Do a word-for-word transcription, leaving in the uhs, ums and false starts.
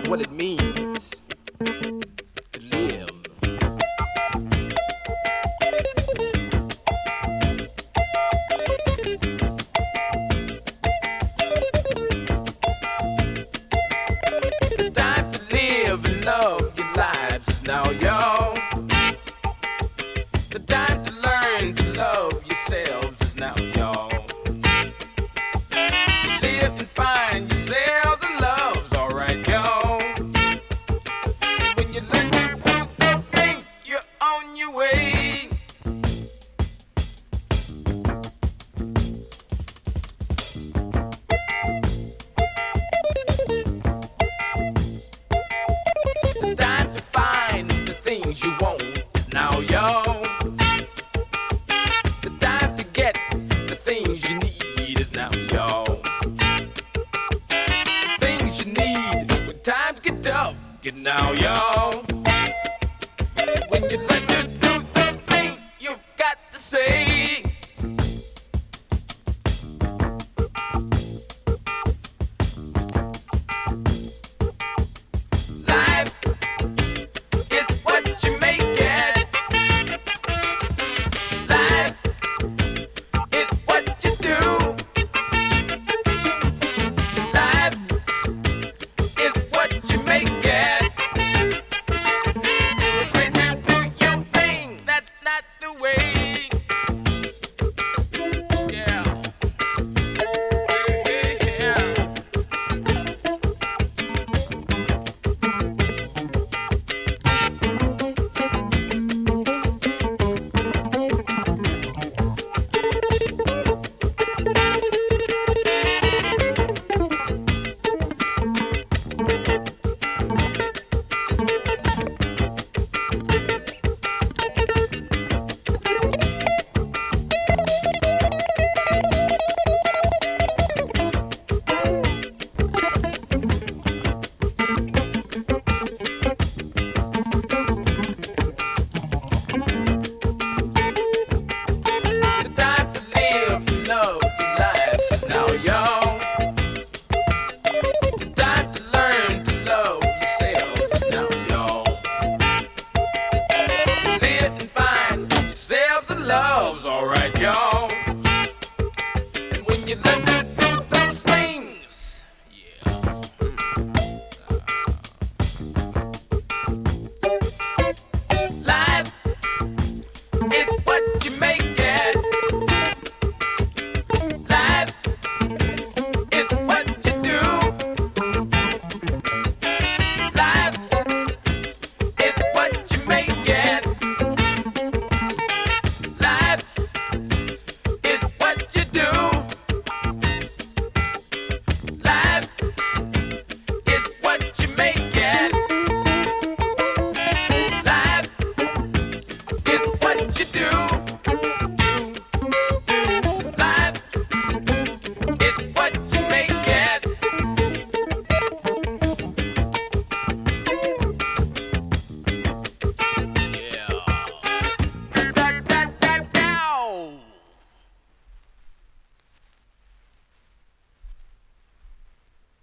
what it means to live. The time to live and love your lives is now, y'all. The time to learn to love yourselves is now, y'all. Live and find yourself the love's alright, y'all. When you learn to do those things, you're on your way. The time to find the things you want is now, y'all. The time to get the things you need is now, y'all. Things you need when times get tough, get now, y'all. When you learn to do those things, you've got to say. Life is what you make it. Life is what you do. Life is what you make it. When you do your thing, that's not the way. Yeah. Yeah, yeah. The time to live and love your lives is now, y'all. The time to learn to love yourselves is now, y'all. Live and find yourselves a love's alright, y'all. And when you learn to